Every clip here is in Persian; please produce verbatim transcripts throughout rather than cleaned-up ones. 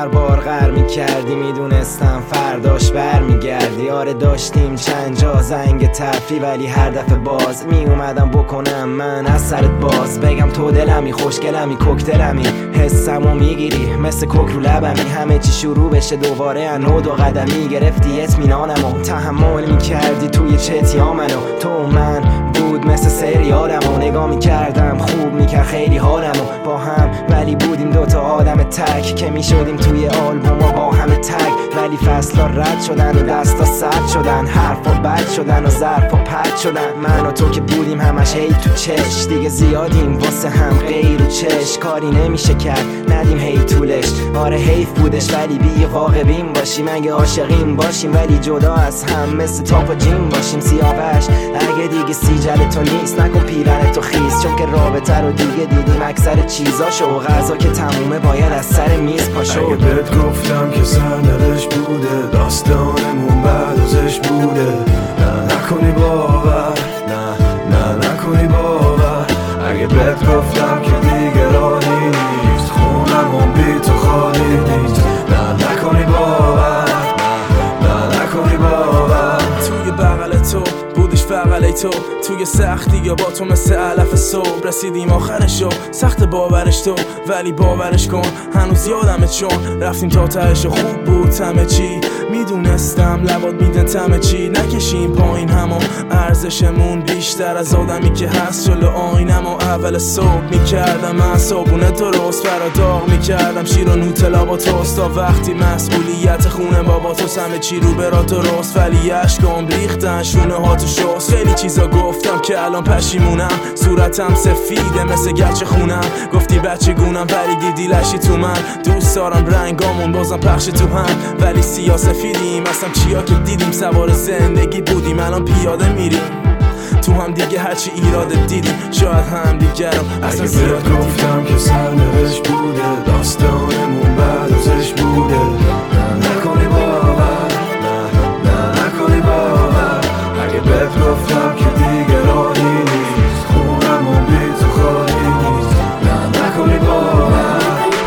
هر بار غر میکردی میدونستم فرداش بر میگردی. آره داشتیم چند جا زنگ تفری ولی هر دفعه باز میومدم بکنم من از سرت باز. بگم تو دلمی خوشگلمی کوکتلمی حسمو میگیری مثل کوک رو لبمی. همه چی شروع بشه دوباره انو دو قدمی گرفتی اطمینانمو تحمل میکردی توی چتیا منو. تو و من بود مثل سریالمو نگاه میکردم خوب میکرد خیلی حالمو با هم ولی بودیم دوتا آدم تک که میشدیم توی آلبوم و با همه تک. ولی فصلا رد شدن و دستا سرد شدن حرفا بد شدن و ظرفا پرد شدن. من و تو که بودیم همش هی تو چش دیگه زیادیم واسه هم غیر و چش. کاری نمیشه کرد ندیم هی طولش. آره حیف بودش ولی بی واقعیم باشیم اگه عاشقیم باشیم ولی جدا از هم مثل تاپ و جیم باشیم. سیاوش اگه دیگه سیجل تو نیست نکن پیرن تو خیز چون که رابطه رو دیگه دیدیم اکثر چیزاشو و غذا که تمومه باید از سر میز پاشو. اگه بهت گفتم که سرنوشت بوده داستانمون بعد ازش بوده نه نکنی باور نه نه نکنی باور. اگه بهت گفتم که دیگه راهی نیست خونمون بی تو خالی نیست نه نکنی باور نه نه نکنی باور. توی بغل تو بودش فقط تو توی سختی یا با تو مثل علف صبح رسیدیم آخرشو سخت باورش تو ولی باورش کن هنوز یادمه چون رفتیم تا تهش خوب بود همه چی. میدونستم لبات میدن تمه چی نکشیم پایین همو ارزشمون بیشتر از آدمی که هست جلو آینم و اول صبح میکردم من صابونه درست برا داغ میکردم شیر و نوتلا با توست تا وقتی مسئولیت خونه بابا تو همه چی رو برا درست ولی عشقام ریختن شونه ها تو شست. خیلی چیزا گفتم که الان پشیمونم صورتم سفیده مثل گچ خونم. گفتی بچه گونم ولی دیدی لشی تو من دوست دارم رنگامون بازم پخش تو هم ولی سیاه سفیدیم اصلا چیا که دیدیم سوار زندگی بودیم الان پیاده میریم تو هم دیگه هرچی ایراد دیدیم شاید هم دیگه رو اصلا زیاد گفتم که سرنوشت بوده داستانمون بعد ازش بوده نه نکنی باور نه نه نکنی باور. اگه بهت گفتم که دیگه راهی نیست خونمون بی تو خالی نیست نه نکنی باور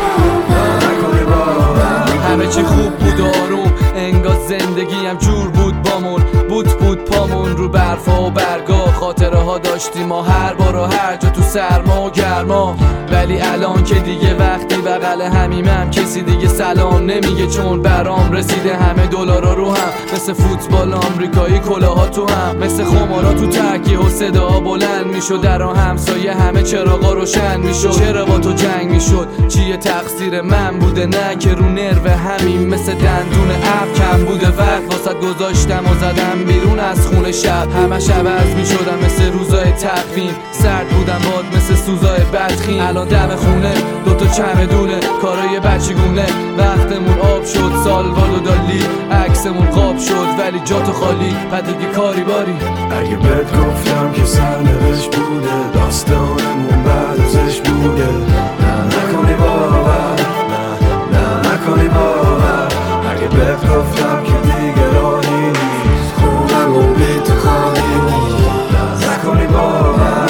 نه نکنی باور. همه چی خوب بود آروم انگار زندگی هم جور بود بامون بود بود پامون رو برفا و برگا خاطره ها داشتیم ما هر بار و هر جا تو سرما و گرما. ولی الان که دیگه وقتی بغل همیمم کسی دیگه سلام نمیگه چون برام رسیده همه دلارا رو هم مثل فوتبال آمریکایی کلاها تو هم مثل خمارا تو تکیه و صدا بلند میشد در آن همسایه همه چراغا روشن میشد. چرا با تو جنگ میشد چیه تقصیر من بوده نه که رو نرو همین مثل دندون اب کم بوده وقت واسه گذاشتم و زدم بیرون از خونه شب همش عوض میشدم مثل روزای تقویم سرد بودم باد مثل سوزای بدخیم. الان دم خونه دوتا چمدونه کارای بچگونه وقتمون آب شد سالوال و دالی عکسمون قاب شد ولی جاتو خالی و دیگه کاری باری. اگه بهت گفتم که سرنوشت بوده داستانمون بعد ازش بوده نه نکنی باور نه نه نکنی باور. اگه بهت گفتم که دیگه راهی نیست خونمون بی تو خالی نیست نه نکنی باور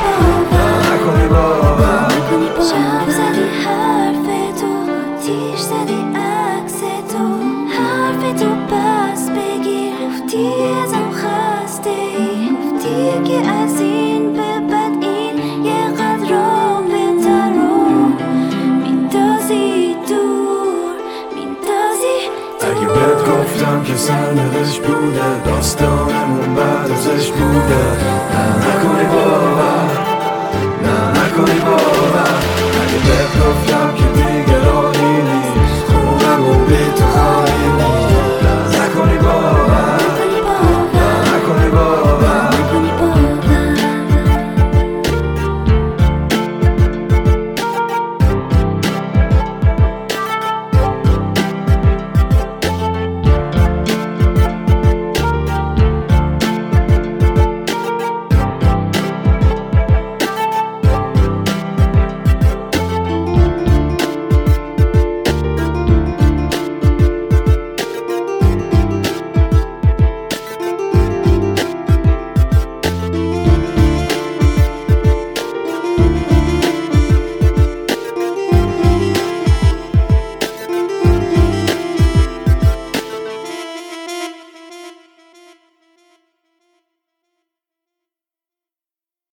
نه نکنی باور. شب زدی حرف تو تیش زدی عکس تو حرف تو پس بگیر گفتی ازم خسته ای گفتی که از این به بعد این یه قدر رابطه رو میندازی دور میندازی دور. اگه بهت گفتم که سرنوشت بوده داستانمون بعد ازش بوده نه نکنی باور نه نکنی باور. اگه بهت گفتم که